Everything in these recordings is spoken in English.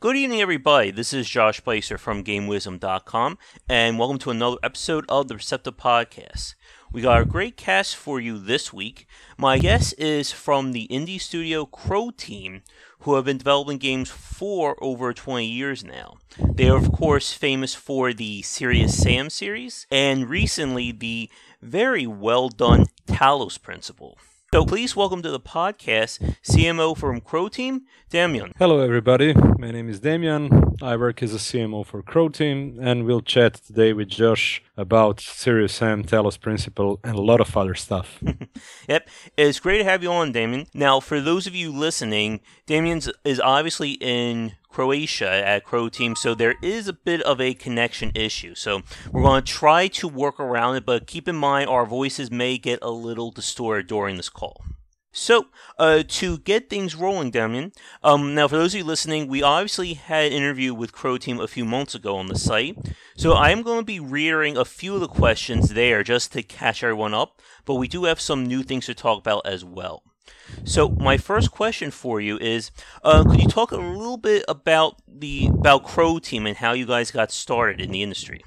Good evening, everybody. This is Josh Placer from GameWisdom.com, and welcome to another episode of the Receptive Podcast. We got a great cast for you this week. My guest is from the indie studio Croteam, who have been developing games for over 20 years now. They are, of course, famous for the Serious Sam series, and recently the very well done Talos Principle. So please welcome to the podcast CMO from Croteam, Damian. Hello everybody, my name is Damian. I work as a CMO for Croteam, and we'll chat today with Josh about Serious Sam, Talos Principle, and a lot of other stuff. Yep, it's great to have you on, Damian. Now, for those of you listening, Damian is obviously in Croatia at Croteam, so there is a bit of a connection issue. So we're going to try to work around it, but keep in mind our voices may get a little distorted during this call. So, to get things rolling, Damian, now for those of you listening, we obviously had an interview with Croteam a few months ago on the site, so I am going to be reiterating a few of the questions there just to catch everyone up, but we do have some new things to talk about as well. So, my first question for you is, could you talk a little bit about Croteam and how you guys got started in the industry?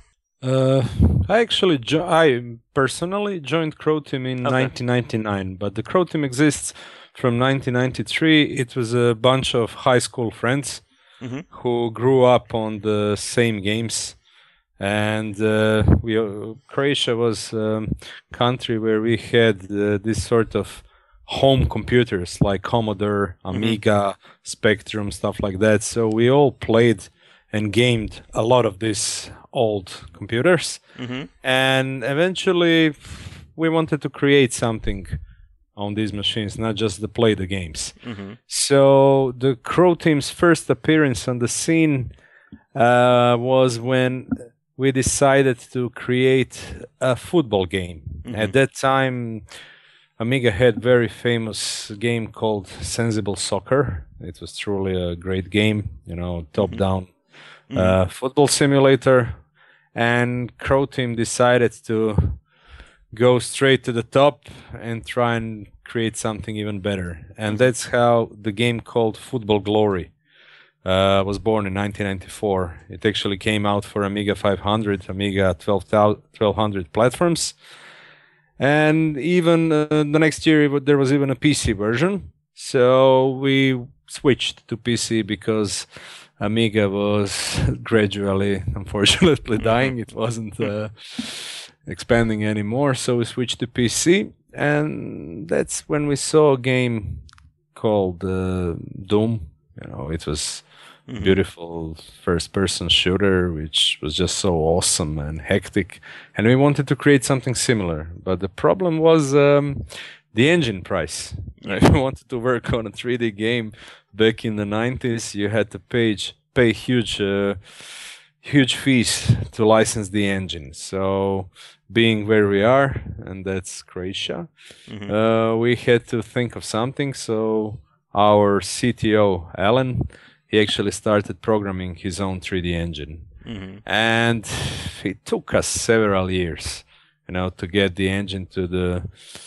I personally joined Croteam in 1999, but the Croteam exists from 1993. It was a bunch of high school friends who grew up on the same games, and Croatia was a country where we had this sort of home computers like Commodore, Amiga, Spectrum, stuff like that. So we all played and gamed a lot of these old computers, and eventually we wanted to create something on these machines, not just to play the games. So the Croteam's first appearance on the scene was when we decided to create a football game. At that time, Amiga had very famous game called Sensible Soccer. It was truly a great game, top-down football simulator. And Croteam decided to go straight to the top and try and create something even better. And that's how the game called Football Glory was born in 1994. It actually came out for Amiga 500, Amiga 1200 platforms. And even the next year, there was even a PC version. So we switched to PC because Amiga was gradually, unfortunately, dying. It wasn't expanding anymore. So we switched to PC. And that's when we saw a game called Doom. It was beautiful first-person shooter, which was just so awesome and hectic. And we wanted to create something similar. But the problem was the engine price. If you wanted to work on a 3D game back in the 90s, you had to pay huge fees to license the engine. So being where we are, and that's Croatia, we had to think of something. So our CTO, Alan, he actually started programming his own 3D engine. And it took us several years, to get the engine to the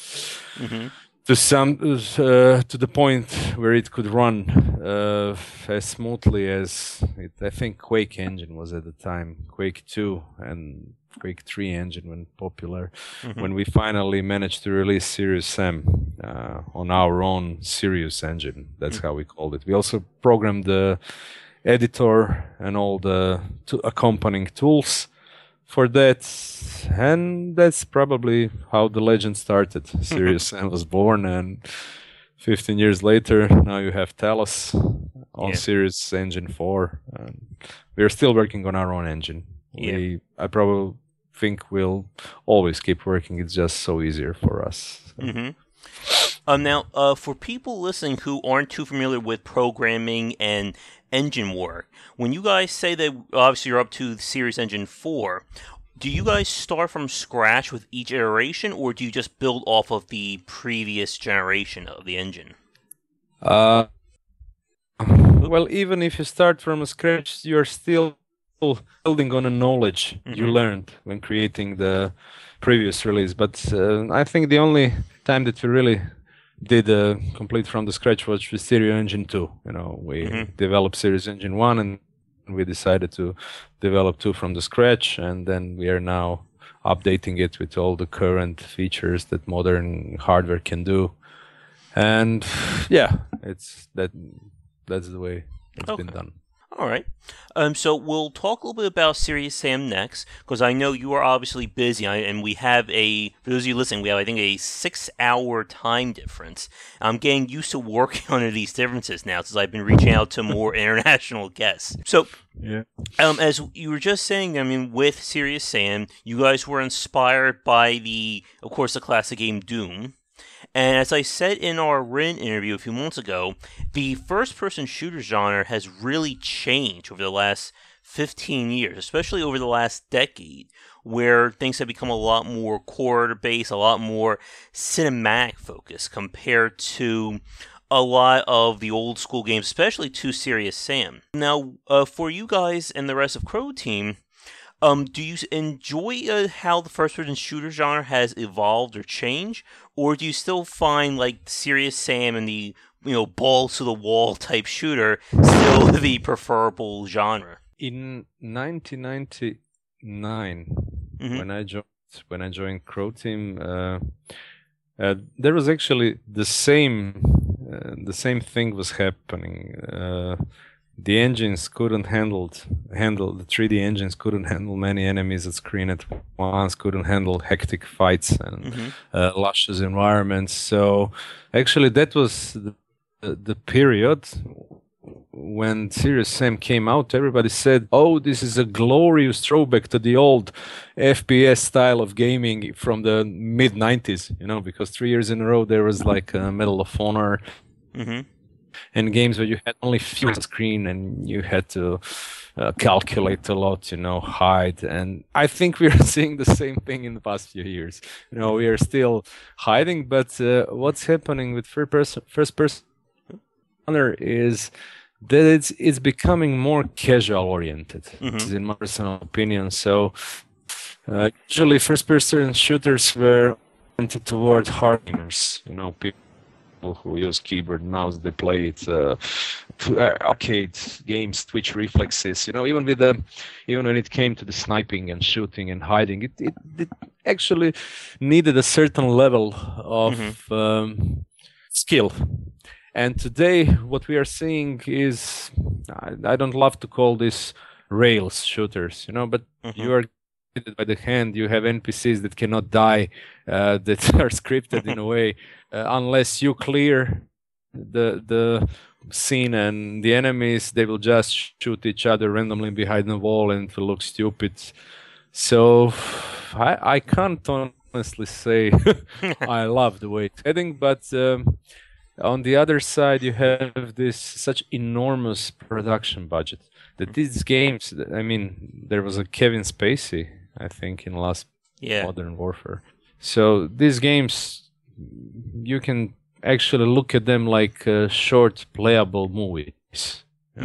to the point where it could run as smoothly as I think Quake engine was at the time, Quake 2 and Quake 3 engine when popular. When we finally managed to release Serious Sam on our own Serious engine, that's how we called it. We also programmed the editor and all the accompanying tools for that, and that's probably how the legend started. Serious Sam was born, and 15 years later, now you have Talos on Serious Engine 4. And we're still working on our own engine. I probably think we'll always keep working. It's just so easier for us. Now, for people listening who aren't too familiar with programming and engine work, when you guys say that obviously you're up to Serious Engine 4, do you guys start from scratch with each iteration, or do you just build off of the previous generation of the engine? Well, even if you start from scratch, you're still building on a knowledge you learned when creating the previous release. But I think the only time that we really did a complete from the scratch was with Stereo Engine 2. We developed Series Engine 1 and we decided to develop 2 from the scratch, and then we are now updating it with all the current features that modern hardware can do. And yeah, that's the way it's been done. All right. So we'll talk a little bit about Serious Sam next, because I know you are obviously busy, and we have for those of you listening, we have, I think, a 6-hour time difference. I'm getting used to working on these differences now, since I've been reaching out to more international guests. So, yeah. As you were just saying, I mean, with Serious Sam, you guys were inspired by of course, the classic game Doom. And as I said in our written interview a few months ago, the first-person shooter genre has really changed over the last 15 years, especially over the last decade, where things have become a lot more core-based, a lot more cinematic-focused compared to a lot of the old-school games, especially to Serious Sam. Now, for you guys and the rest of Crow Team, do you enjoy how the first-person shooter genre has evolved or changed, or do you still find like Serious Sam and the balls to the wall type shooter still the preferable genre? In 1999, when I joined Crow Team, there was actually the same thing was happening. The engines couldn't handle the 3D engines couldn't handle many enemies at screen at once, couldn't handle hectic fights and luscious environments. So actually that was the period when Serious Sam came out. Everybody said, "Oh, this is a glorious throwback to the old FPS style of gaming from the mid 90s." Because 3 years in a row there was like Medal of Honor. And games where you had only few on the screen and you had to calculate a lot, hide. And I think we are seeing the same thing in the past few years. We are still hiding, but what's happening with first person is that it's becoming more casual oriented, in my personal opinion. So usually first person shooters were oriented toward hard gamers, people who use keyboard and mouse, they play it arcade games, twitch reflexes. Even when it came to the sniping and shooting and hiding, it actually needed a certain level of skill. And today, what we are seeing is, I don't love to call this rails shooters, but you are by the hand. You have NPCs that cannot die, that are scripted in a way, unless you clear the scene and the enemies, they will just shoot each other randomly behind the wall and it will look stupid. So I can't honestly say I love the way it's heading, but on the other side you have this such enormous production budget that these games, I mean, there was a Kevin Spacey, I think, in last Modern Warfare. So these games, you can actually look at them like short playable movies,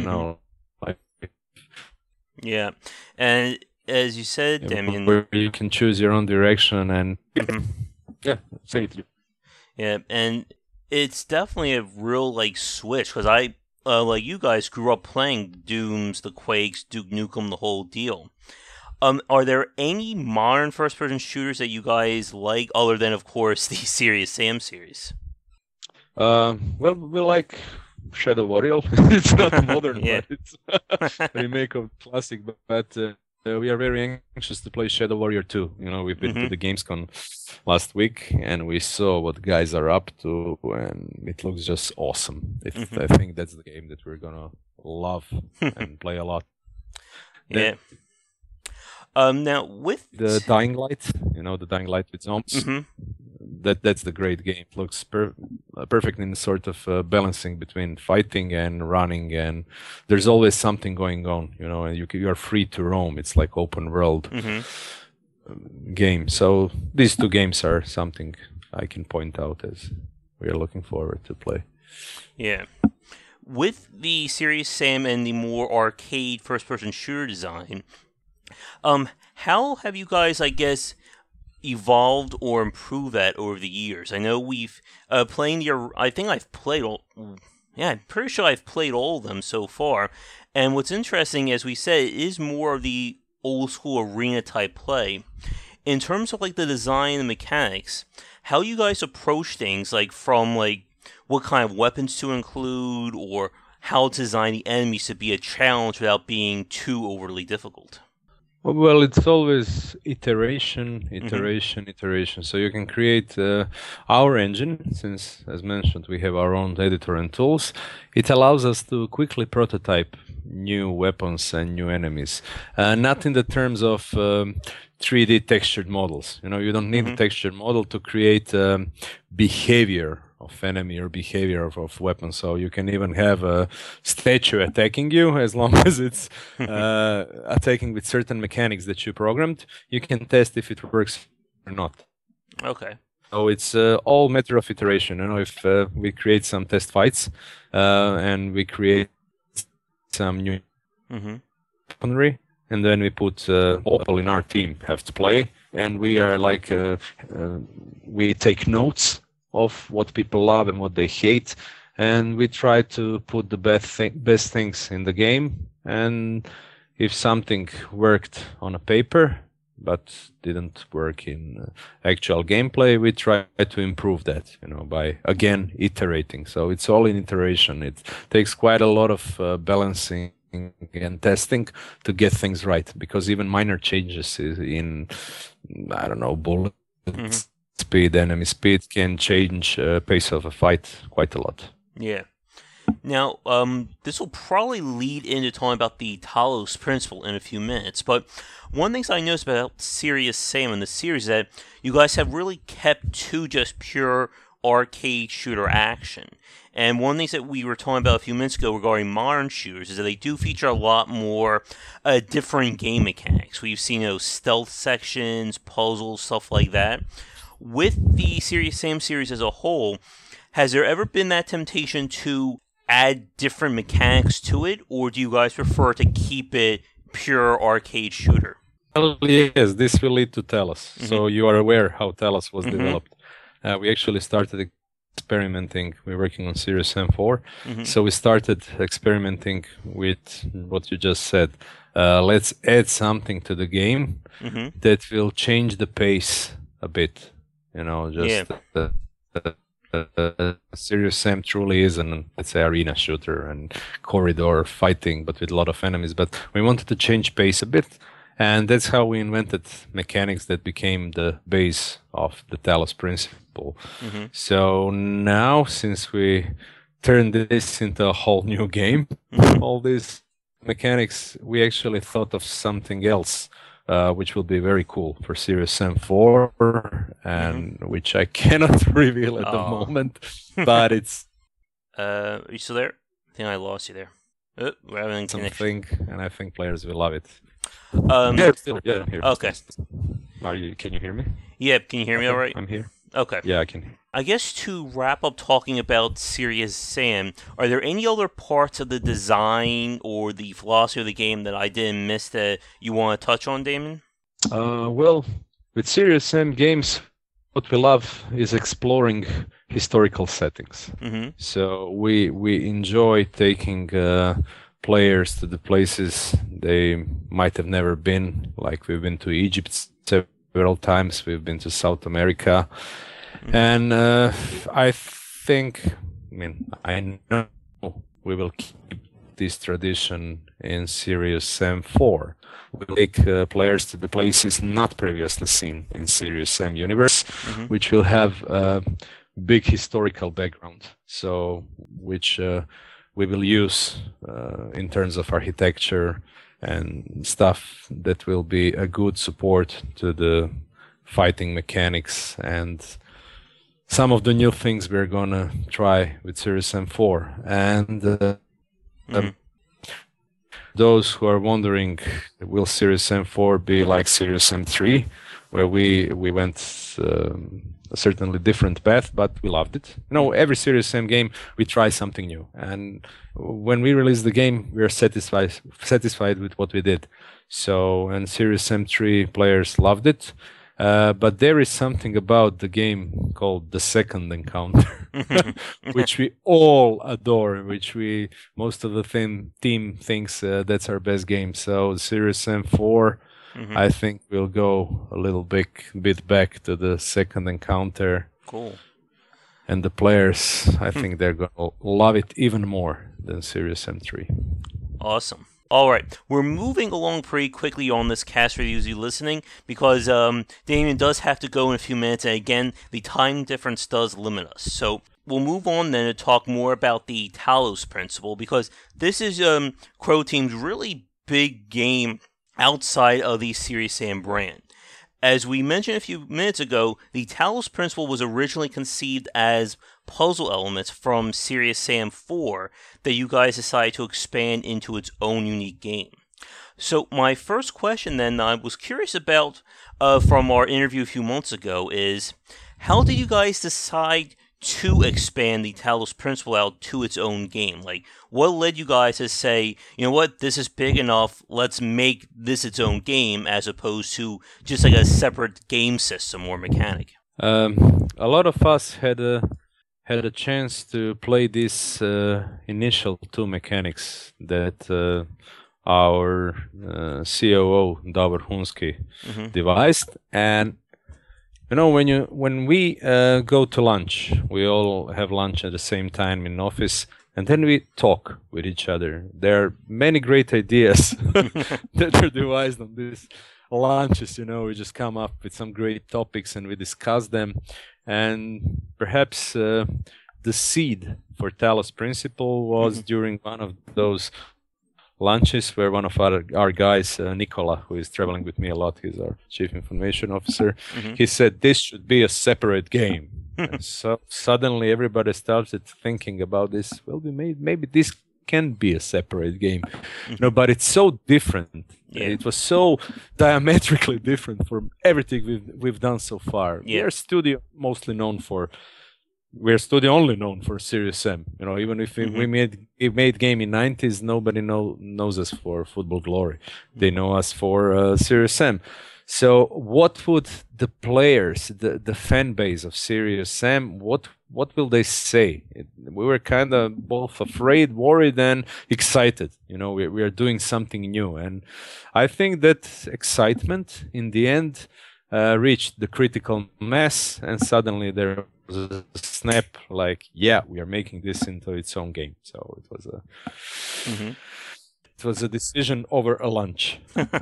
Yeah, and as you said, Damian, where you can choose your own direction and say it. Yeah, and it's definitely a real switch, because I like you guys grew up playing Dooms, the Quakes, Duke Nukem, the whole deal. Are there any modern first-person shooters that you guys like, other than, of course, the Serious Sam series? Well, we like Shadow Warrior. It's not modern, but it's a remake of classic. But we are very anxious to play Shadow Warrior 2. We've been to the Gamescom last week, and we saw what guys are up to, and it looks just awesome. I think that's the game that we're gonna love and play a lot. Now with the Dying Light, the Dying Light with zombies. That's the great game. It looks perfect in sort of balancing between fighting and running, and there's always something going on, and you are free to roam. It's like open world game. So these two games are something I can point out as we are looking forward to play. Yeah. With the Serious Sam and the more arcade first-person shooter design, how have you guys, I guess, evolved or improved that over the years? I know we've playing the. I think I've played all. Yeah, I'm pretty sure I've played all of them so far. And what's interesting, as we said, is more of the old school arena type play. In terms of like the design and mechanics, how you guys approach things, like from like what kind of weapons to include, or how to design the enemies to be a challenge without being too overly difficult. Well, it's always iteration. So you can create our engine, since, as mentioned, we have our own editor and tools. It allows us to quickly prototype new weapons and new enemies. Not in the terms of 3D textured models. You don't need a textured model to create behavior of enemy or behavior of weapons. So you can even have a statue attacking you, as long as it's attacking with certain mechanics that you programmed. You can test if it works or not. Okay. So it's all matter of iteration. If we create some test fights and we create some new weaponry, and then we put all people in our team have to play, and we are like we take notes of what people love and what they hate, and we try to put the best things in the game. And if something worked on a paper but didn't work in actual gameplay, we try to improve that, by again iterating. So it's all in iteration. It takes quite a lot of balancing and testing to get things right, because even minor changes in, bullet speed, enemy speed, can change pace of a fight quite a lot. Yeah. Now, this will probably lead into talking about the Talos principle in a few minutes, but one thing I noticed about Serious Sam in the series is that you guys have really kept to just pure arcade shooter action. And one of the things that we were talking about a few minutes ago regarding modern shooters is that they do feature a lot more different game mechanics. We've seen stealth sections, puzzles, stuff like that. With the Serious Sam series as a whole, has there ever been that temptation to add different mechanics to it, or do you guys prefer to keep it pure arcade shooter? Well, yes, this will lead to Talos. So you are aware how Talos was developed. We actually started experimenting. We're working on Serious Sam 4. So we started experimenting with what you just said. Let's add something to the game that will change the pace a bit. Serious Sam truly is an, let's say, arena shooter and corridor fighting, but with a lot of enemies. But we wanted to change pace a bit, and that's how we invented mechanics that became the base of the Talos principle. So now, since we turned this into a whole new game, all these mechanics, we actually thought of something else, which will be very cool for Serious Sam 4, and which I cannot reveal at the moment, but it's... Are you still there? I think I lost you there. We're having something, and I think players will love it. Yeah, I'm here. Okay. Can you hear me? Yeah, can you hear me all right? I'm here. Okay. Yeah, I can. I guess to wrap up talking about Serious Sam, are there any other parts of the design or the philosophy of the game that I didn't miss that you want to touch on, Damon? Well, with Serious Sam games, what we love is exploring historical settings. So we enjoy taking players to the places they might have never been. Like we've been to Egypt several times, we've been to South America. And I know we will keep this tradition in Serious Sam 4. We'll take players to the places not previously seen in Serious Sam universe, which will have a big historical background. So, which we will use in terms of architecture and stuff that will be a good support to the fighting mechanics and some of the new things we're gonna try with Serious Sam 4. And those who are wondering, will Serious Sam 4 be like Serious Sam 3, where we went a certainly different path, but we loved it. Every Serious Sam game we try something new, and when we release the game, we are satisfied with what we did. So, and Serious Sam 3 players loved it. But there is something about the game called the Second Encounter, which we all adore, which most of the team thinks that's our best game. So Serious Sam 4, I think we'll go a little bit back to the Second Encounter. Cool. And the players, I think they're going to love it even more than Serious Sam 3. Awesome. All right, we're moving along pretty quickly on this cast reviews you listening because Damien does have to go in a few minutes, and again, the time difference does limit us. So we'll move on then to talk more about the Talos principle because this is Croteam's really big game outside of the Serious Sam brand. As we mentioned a few minutes ago, the Talos principle was originally conceived as puzzle elements from Serious Sam 4 that you guys decided to expand into its own unique game. So my first question then I was curious about from our interview a few months ago is, how did you guys decide to expand the Talos principle out to its own game? Like, what led you guys to say, you know what, this is big enough, let's make this its own game, as opposed to just like a separate game system or mechanic? A lot of us had a chance to play these initial two mechanics that our COO Davor Hunsky devised, and you know, when we go to lunch, we all have lunch at the same time in office, and then we talk with each other. There are many great ideas that are devised on these lunches. You know, we just come up with some great topics and we discuss them. And perhaps the seed for Talos Principle was during one of those lunches where one of our guys, Nikola, who is traveling with me a lot, he's our chief information officer, he said this should be a separate game. And so suddenly everybody started thinking about this. Well, maybe this can be a separate game, you know, but it's so different. Yeah. It was so diametrically different from everything we've done so far. Yeah. We're studio only known for Serious Sam. You know, even if we made game in '90s, nobody knows us for Football Glory. They know us for Serious Sam. So, what would the players, the fan base of Serious Sam, what will they say? We were kind of both afraid, worried, and excited. You know, we are doing something new, and I think that excitement in the end reached the critical mass, and suddenly there was a snap, like, yeah, we are making this into its own game. So it was a decision over a lunch.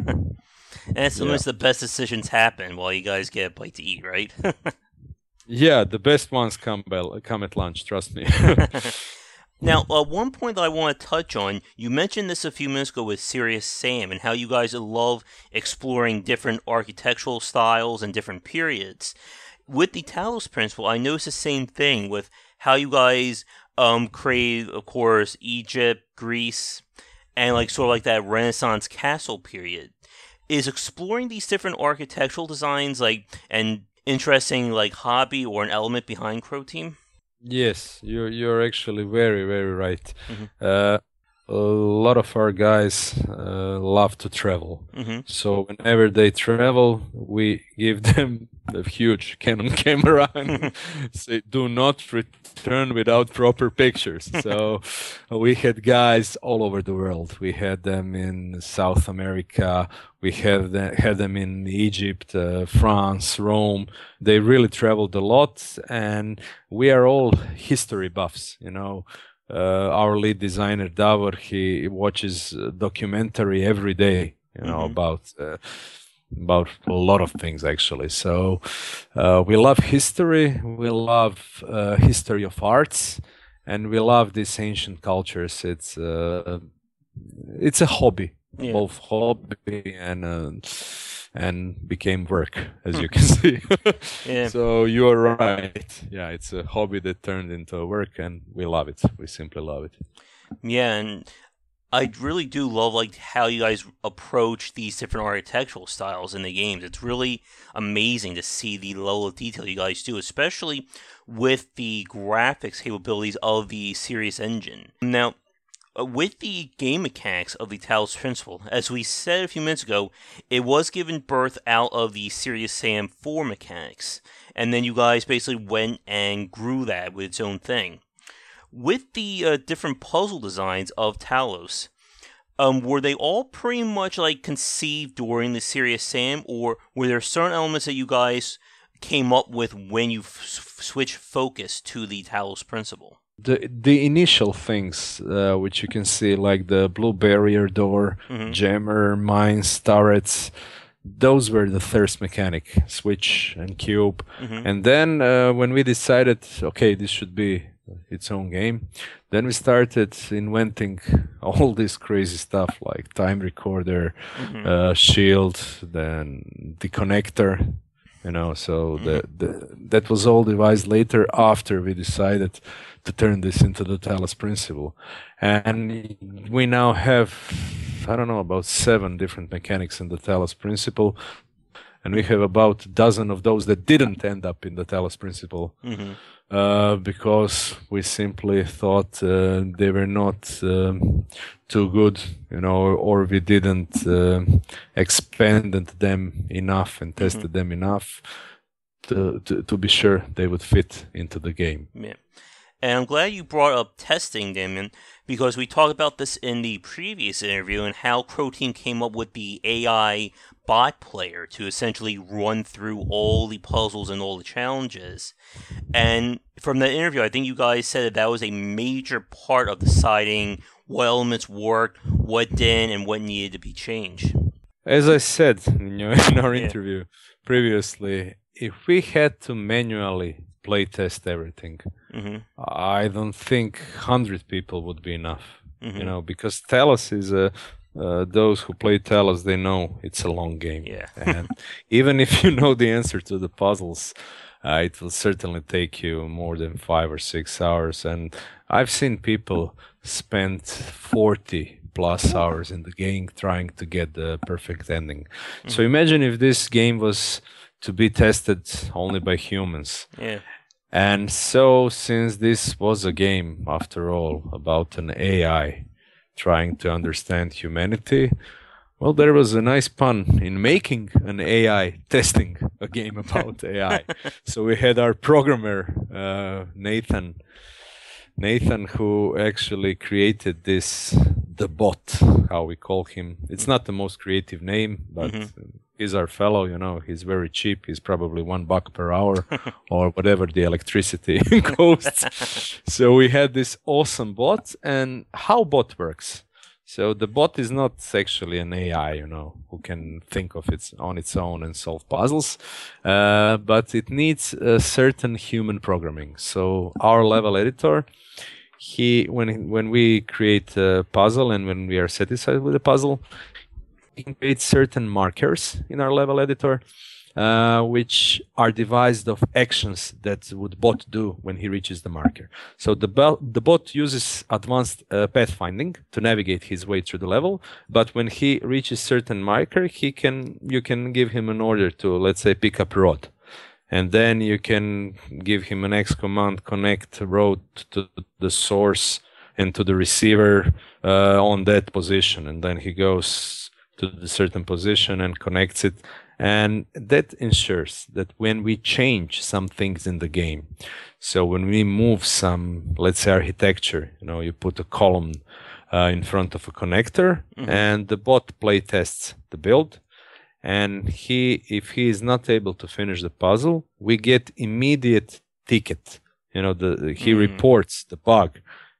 And sometimes the best decisions happen while you guys get a bite to eat, right? Yeah, the best ones come at lunch, trust me. Now, one point that I want to touch on, you mentioned this a few minutes ago with Serious Sam and how you guys love exploring different architectural styles and different periods. With the Talos Principle, I noticed the same thing with how you guys created, of course, Egypt, Greece, and like sort of like that Renaissance castle period. Is exploring these different architectural designs like an interesting like hobby or an element behind Croteam? Yes, you're actually very, very right. A lot of our guys love to travel. So whenever they travel, we give them a huge Canon camera and say, do not return without proper pictures. So we had guys all over the world. We had them in South America. We had them in Egypt, France, Rome. They really traveled a lot, and we are all history buffs, you know. Our lead designer Davor, he watches a documentary every day, you know, about a lot of things actually. So we love history, we love history of arts, and we love these ancient cultures. It's a hobby, both hobby and became work, as you can see. So you are right. Yeah, it's a hobby that turned into a work, and we love it. We simply love it. Yeah, and I really do love like how you guys approach these different architectural styles in the games. It's really amazing to see the level of detail you guys do, especially with the graphics capabilities of the Serious Engine. Now, with the game mechanics of the Talos Principle, as we said a few minutes ago, it was given birth out of the Serious Sam 4 mechanics, and then you guys basically went and grew that with its own thing. With the different puzzle designs of Talos, were they all pretty much like conceived during the Serious Sam, or were there certain elements that you guys came up with when you switched focus to the Talos Principle? The initial things, which you can see, like the blue barrier door, jammer, mines, turrets, those were the first mechanic, switch and cube. And then when we decided, okay, this should be its own game, then we started inventing all this crazy stuff like time recorder, shield, then the connector. So that was all devised later after we decided to turn this into the Talos Principle. And we now have, I don't know, about 7 different mechanics in the Talos Principle. And we have about a dozen of those that didn't end up in the Talos Principle because we simply thought they were not too good, or we didn't expand them enough and tested them enough to be sure they would fit into the game. Yeah. And I'm glad you brought up testing, Damien, because we talked about this in the previous interview and how Crow Team came up with the AI bot player to essentially run through all the puzzles and all the challenges. And from that interview, I think you guys said that was a major part of deciding what elements worked, what didn't, and what needed to be changed. As I said in our interview previously, if we had to manually playtest everything, I don't think 100 people would be enough. Because Talos is those who play Talos, they know it's a long game. Yeah. And even if you know the answer to the puzzles, it will certainly take you more than 5 or 6 hours. And I've seen people spend 40 plus hours in the game trying to get the perfect ending. So imagine if this game was to be tested only by humans. Yeah. And so, since this was a game, after all, about an AI trying to understand humanity, well, there was a nice pun in making an AI testing a game about AI. So we had our programmer, Nathan, who actually created the bot, how we call him. It's not the most creative name, but he's our fellow, he's very cheap. He's probably $1 per hour or whatever the electricity costs. So we had this awesome bot. And how bot works? So the bot is not actually an AI, who can think of it on its own and solve puzzles, but it needs a certain human programming. So our level editor, when we create a puzzle and when we are satisfied with the puzzle, we can create certain markers in our level editor, which are devised of actions that would bot do when he reaches the marker. So the bot uses advanced pathfinding to navigate his way through the level, but when he reaches certain marker, you can give him an order to, let's say, pick up rod. And then you can give him an X command, connect rod to the source and to the receiver on that position. And then he goes to the certain position and connects it. And that ensures that when we change some things in the game, so when we move some, let's say, architecture, you put a column in front of a connector, and the bot play tests the build. And if he is not able to finish the puzzle, we get immediate ticket. He reports the bug.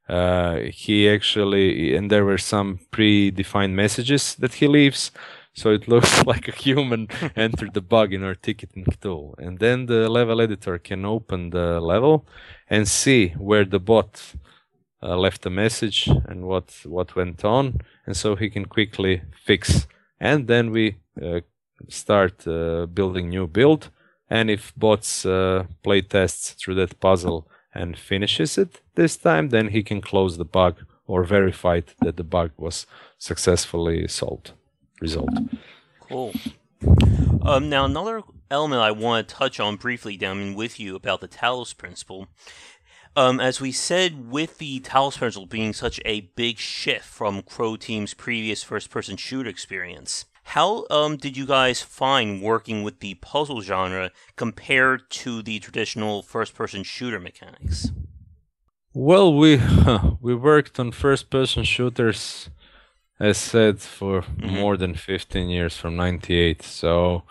He actually, and there were some predefined messages that he leaves. So it looks like a human entered the bug in our ticketing tool. And then the level editor can open the level and see where the bot left a message and what went on. And so he can quickly fix. And then we start building new build. And if bots play tests through that puzzle and finishes it this time, then he can close the bug or verify that the bug was successfully solved. Result. Cool. Now, another element I want to touch on briefly, Damien, with you about the Talos Principle. As we said, with the Talos Principle being such a big shift from Croteam's previous first-person shooter experience, how did you guys find working with the puzzle genre compared to the traditional first-person shooter mechanics? Well, we worked on first-person shooters, as said, for more than 15 years, from '98. So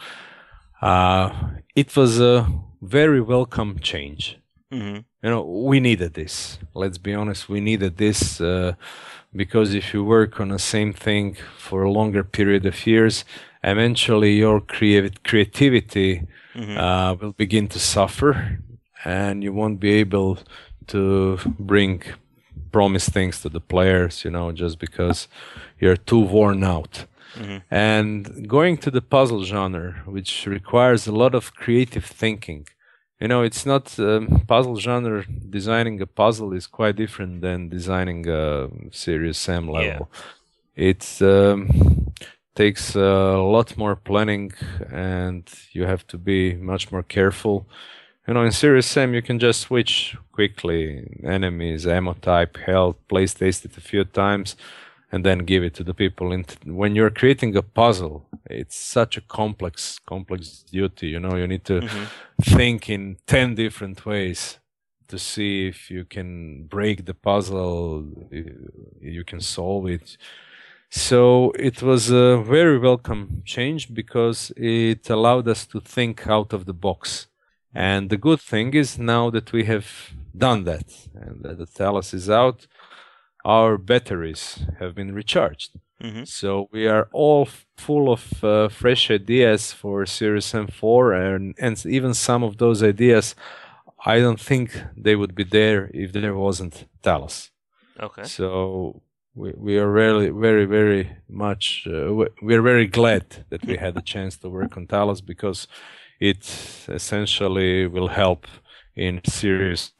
it was a very welcome change. We needed this. Let's be honest, we needed this because if you work on the same thing for a longer period of years, eventually your creativity will begin to suffer, and you won't be able to bring promised things to the players, just because you're too worn out. And going to the puzzle genre, which requires a lot of creative thinking. It's not puzzle genre. Designing a puzzle is quite different than designing a Serious Sam level. Yeah. It takes a lot more planning, and you have to be much more careful. In Serious Sam, you can just switch quickly enemies, ammo type, health, place test it a few times, and then give it to the people. And when you're creating a puzzle, it's such a complex duty. You need to think in 10 different ways to see if you can break the puzzle, you can solve it. So it was a very welcome change because it allowed us to think out of the box. And the good thing is, now that we have done that and that the Talos is out, our batteries have been recharged. So we are all full of fresh ideas for Serious M4, and even some of those ideas, I don't think they would be there if there wasn't Talos. Okay. So we are really very, very much, we're very glad that we had the chance to work on Talos, because it essentially will help in Serious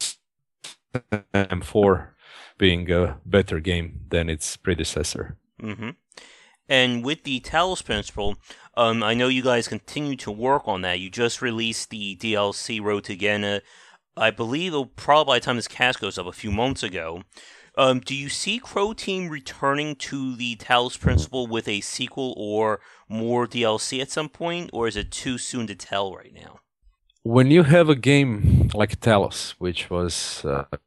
M4 being a better game than its predecessor. And with the Talos Principle, I know you guys continue to work on that. You just released the DLC Road to Gehenna, I believe, probably by the time this cast goes up, a few months ago. Do you see Croteam returning to the Talos Principle with a sequel or more DLC at some point, or is it too soon to tell right now? When you have a game like Talos, which was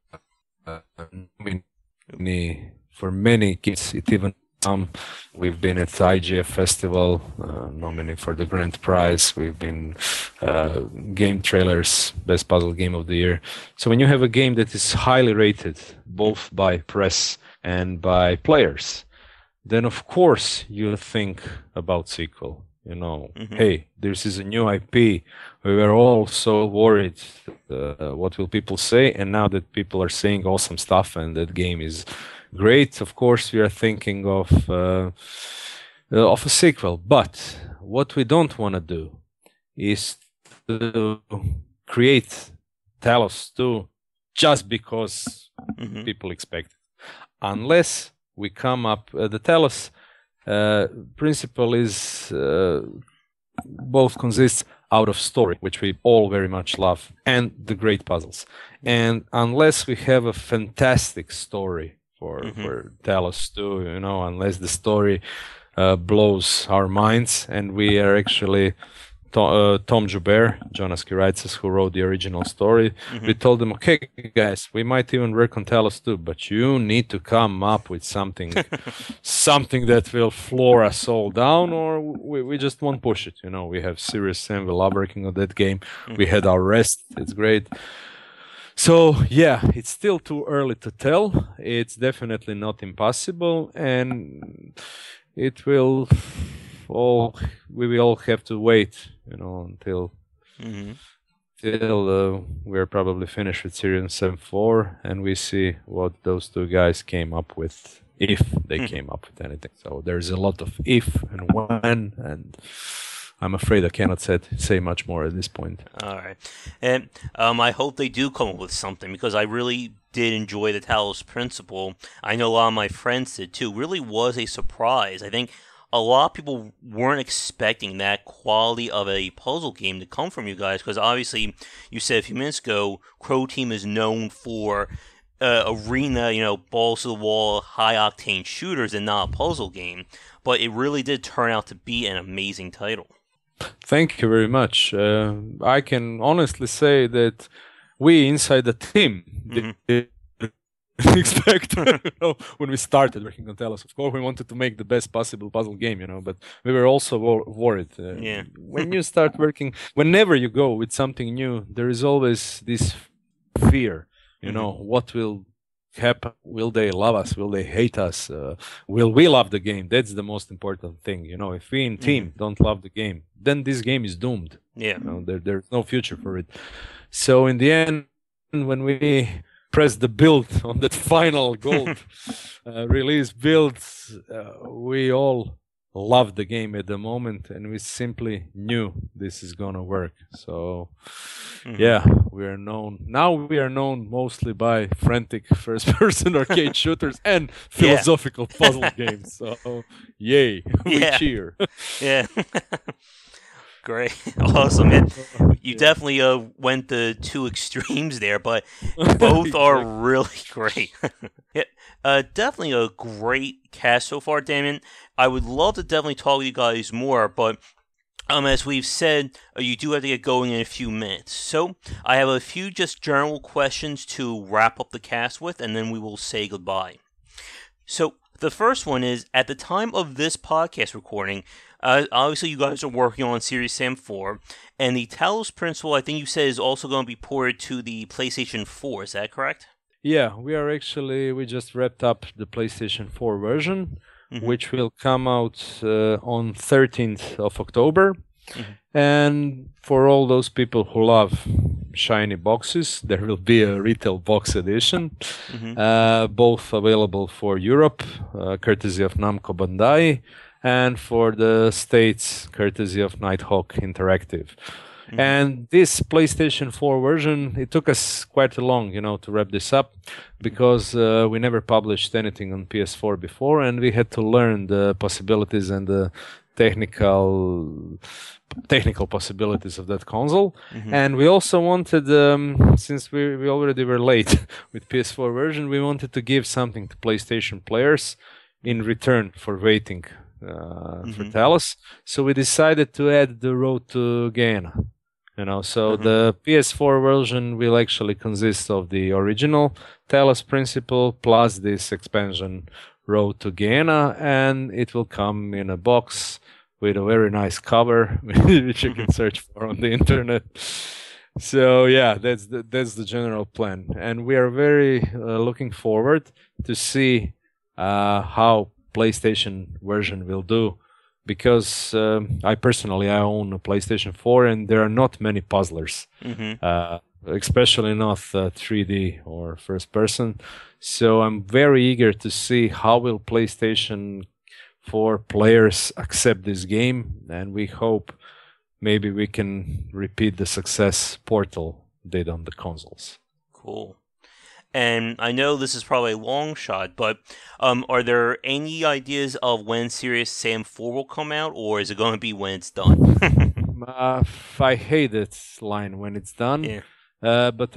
for many kids, it even we've been at IGF Festival, nominated for the Grand Prize. We've been Game Trailers Best Puzzle Game of the Year. So when you have a game that is highly rated, both by press and by players, then of course you think about sequel. Hey, this is a new IP. We were all so worried, what will people say? And now that people are saying awesome stuff and that game is great, of course we are thinking of a sequel. But what we don't want to do is to create Talos 2 just because people expect it. Unless we come up, the Talos principle is both consists out of story, which we all very much love, and the great puzzles. And unless we have a fantastic story for Talos 2, unless the story blows our minds, and we are actually Tom Joubert, Jonas Kiritzis, who wrote the original story. We told them, okay, guys, we might even work on Talos 2, but you need to come up with something that will floor us all down, or we just won't push it. We have Serious Sam, we love working on that game. We had our rest, it's great. So, yeah, it's still too early to tell. It's definitely not impossible, and it will we will all have to wait, until we're probably finished with Serious Sam 4, and we see what those two guys came up with, if they came up with anything. So there's a lot of if and when, and I'm afraid I cannot say much more at this point. All right. And I hope they do come up with something, because I really did enjoy the Talos Principle. I know a lot of my friends did too. Really was a surprise. I think a lot of people weren't expecting that quality of a puzzle game to come from you guys, because obviously, you said a few minutes ago, Croteam is known for arena, balls to the wall, high octane shooters, and not a puzzle game. But it really did turn out to be an amazing title. Thank you very much. I can honestly say that we inside the team didn't expect when we started working on Telos. Of course, we wanted to make the best possible puzzle game, but we were also worried. When you start working, whenever you go with something new, there is always this fear. What will happen? Will they love us? Will they hate us? Will we love the game? That's the most important thing. If we in team don't love the game, then this game is doomed. Yeah. There's no future for it. So in the end, when we pressed the build on that final gold release build, we all loved the game at the moment, and we simply knew this is gonna work. So we are known mostly by frantic first-person arcade shooters and philosophical puzzle games. So yay, we cheer. Yeah. Great. Awesome, man. You definitely went the two extremes there, but both are really great. Definitely a great cast so far, Damien. I would love to definitely talk with you guys more, but as we've said, you do have to get going in a few minutes. So I have a few just general questions to wrap up the cast with, and then we will say goodbye. So the first one is, at the time of this podcast recording, obviously you guys are working on Serious Sam 4, and the Talos Principle, I think you said, is also going to be ported to the PlayStation 4. Is that correct? Yeah, we just wrapped up the PlayStation 4 version, which will come out on 13th of October. And for all those people who love shiny boxes, there will be a retail box edition, both available for Europe, courtesy of Namco Bandai, and for the States, courtesy of Nighthawk Interactive. And this PlayStation 4 version, it took us quite long, to wrap this up, because we never published anything on PS4 before, and we had to learn the possibilities and the technical possibilities of that console. And we also wanted, since we already were late with PS4 version, we wanted to give something to PlayStation players in return for waiting for Talos. So we decided to add the Road to Gehenna. So the PS4 version will actually consist of the original Talos Principle plus this expansion Road to Gehenna, and it will come in a box with a very nice cover, which you can search for on the internet. So yeah, that's the general plan, and we are very looking forward to see how PlayStation version will do. Because I personally own a PlayStation 4, and there are not many puzzlers, especially not 3D or first person. So I'm very eager to see how will PlayStation 4 players accept this game, and we hope maybe we can repeat the success Portal did on the consoles. Cool. And I know this is probably a long shot, but are there any ideas of when Serious Sam 4 will come out, or is it going to be when it's done? I hate that line, when it's done. Yeah. But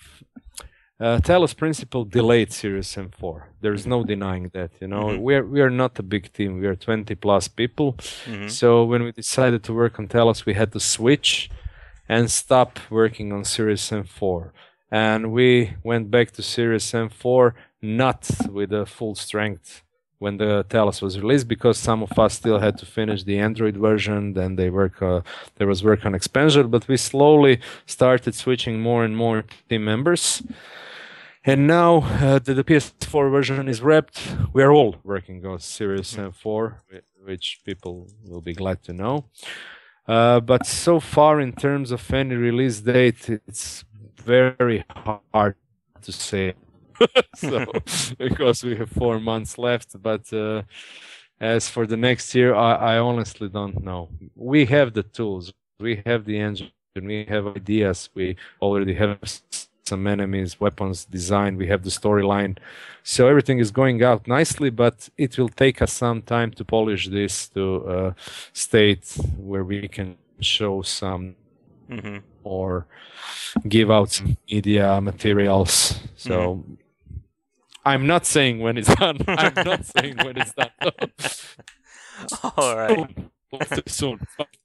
Talos Principle delayed Serious Sam 4. There's no denying that. We are not a big team. We are 20 plus people. So when we decided to work on Talos, we had to switch and stop working on Serious Sam 4. And we went back to Serious Sam 4 not with a full strength when the Talos was released, because some of us still had to finish the Android version. Then there was work on expansion, but we slowly started switching more and more team members. And now that the PS4 version is wrapped, we are all working on Serious Sam 4, which people will be glad to know. But so far, in terms of any release date, it's very hard to say. Because we have 4 months left. But as for the next year, I honestly don't know. We have the tools, we have the engine, we have ideas, we already have some enemies, weapons design, we have the storyline. So everything is going out nicely, but it will take us some time to polish this to a state where we can show some or give out some media materials. So I'm not saying when it's done. I'm not saying when it's done. All right. Soon.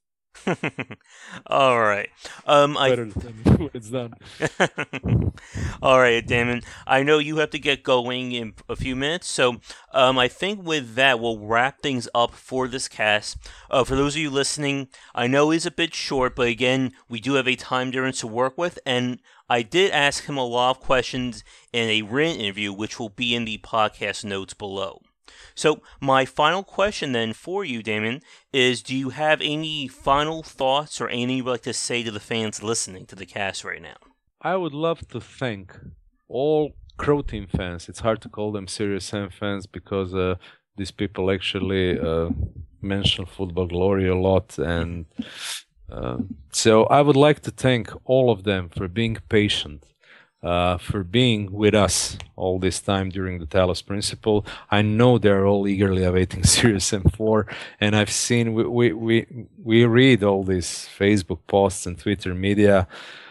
All right. Better than when it's done. All right, Damon. I know you have to get going in a few minutes, so I think with that we'll wrap things up for this cast. For those of you listening, I know it's a bit short, but again, we do have a time difference to work with, and I did ask him a lot of questions in a written interview, which will be in the podcast notes below. So my final question then for you, Damon, is do you have any final thoughts or anything you'd like to say to the fans listening to the cast right now? I would love to thank all Crow Team fans. It's hard to call them Serious Sam fans because these people actually mention Football Glory a lot. And so I would like to thank all of them for being patient. For being with us all this time during the Talos Principle. I know they're all eagerly awaiting Serious M4, and I've seen we read all these Facebook posts and Twitter media,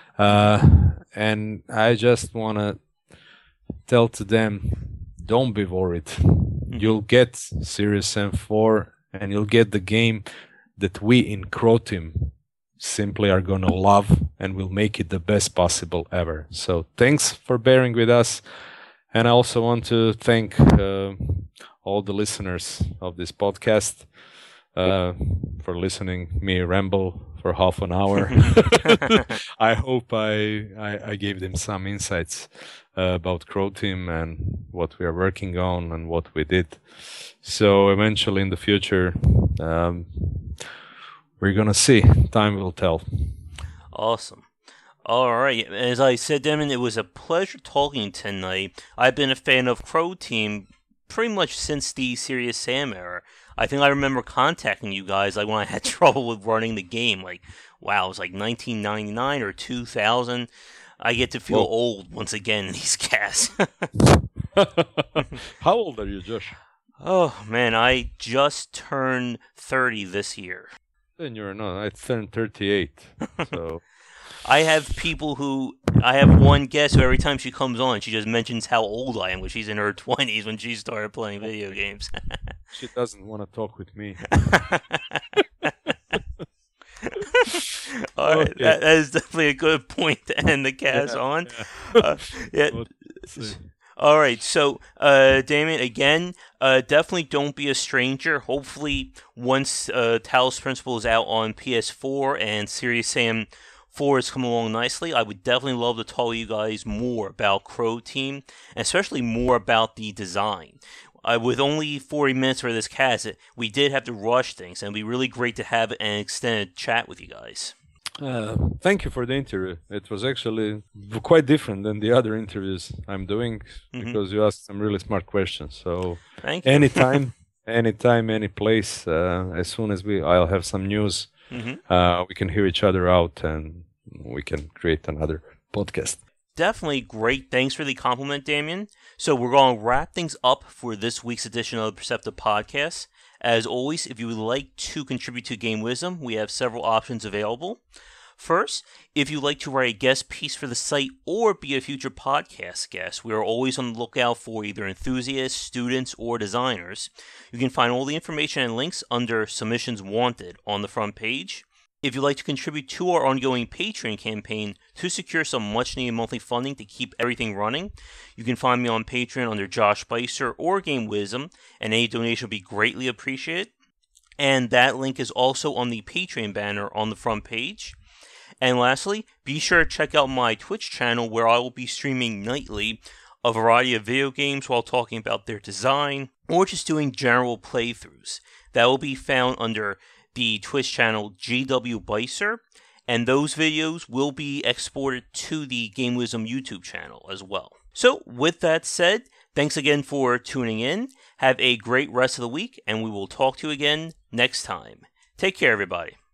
and I just want to tell to them, don't be worried. You'll get Serious M4, and you'll get the game that we in Crow Team simply are going to love, and will make it the best possible ever. So thanks for bearing with us. And I also want to thank all the listeners of this podcast for listening me ramble for half an hour. I hope I gave them some insights about Crow Team and what we are working on and what we did. So eventually in the future, we're going to see. Time will tell. Awesome. All right. As I said, Damon, it was a pleasure talking tonight. I've been a fan of Crow Team pretty much since the Serious Sam era. I think I remember contacting you guys like when I had trouble with running the game. Like, wow, it was like 1999 or 2000. I get to feel old once again in these casts. How old are you, Josh? Oh, man, I just turned 30 this year. Then you're not. I turned 38. So I have people I have one guest who every time she comes on, she just mentions how old I am when she's in her 20s when she started playing video games. She doesn't want to talk with me. All right, that is definitely a good point to end the cast on. Yeah. All right, so Damien, again, definitely don't be a stranger. Hopefully, once Talos Principle is out on PS4 and Serious Sam 4 is coming along nicely, I would definitely love to tell you guys more about Crow Team, and especially more about the design. With only 40 minutes for this cast, we did have to rush things, and it'd be really great to have an extended chat with you guys. Thank you for the interview. It was actually quite different than the other interviews I'm doing because you asked some really smart questions. So thank you. anytime, any place, as soon as I'll have some news, we can hear each other out and we can create another podcast. Definitely great. Thanks for the compliment, Damien. So we're going to wrap things up for this week's edition of the Perceptive Podcast. As always, if you would like to contribute to Game Wisdom, we have several options available. First, if you'd like to write a guest piece for the site or be a future podcast guest, we are always on the lookout for either enthusiasts, students, or designers. You can find all the information and links under Submissions Wanted on the front page. If you'd like to contribute to our ongoing Patreon campaign to secure some much-needed monthly funding to keep everything running, you can find me on Patreon under Josh Spicer or Game Wisdom, and any donation will be greatly appreciated. And that link is also on the Patreon banner on the front page. And lastly, be sure to check out my Twitch channel where I will be streaming nightly a variety of video games while talking about their design or just doing general playthroughs. That will be found under the Twitch channel GW Bicer, and those videos will be exported to the Game Wisdom YouTube channel as well. So with that said, thanks again for tuning in. Have a great rest of the week, and we will talk to you again next time. Take care, everybody.